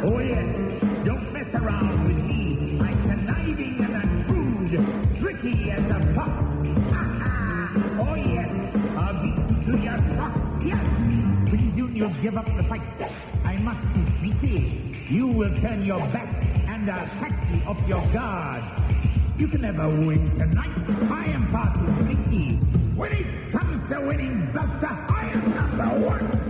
Oh, yes. Don't mess around with me. I'm conniving and shrewd, tricky as a fox. Oh, yes. I'll beat you to your socks. Yes. Pretty soon you'll give up the fight. I must be sneaky. You will turn your back, and I'll catch you off your guard. You can never win tonight. I am far too sneaky. When it comes to winning, Buster, I am number one.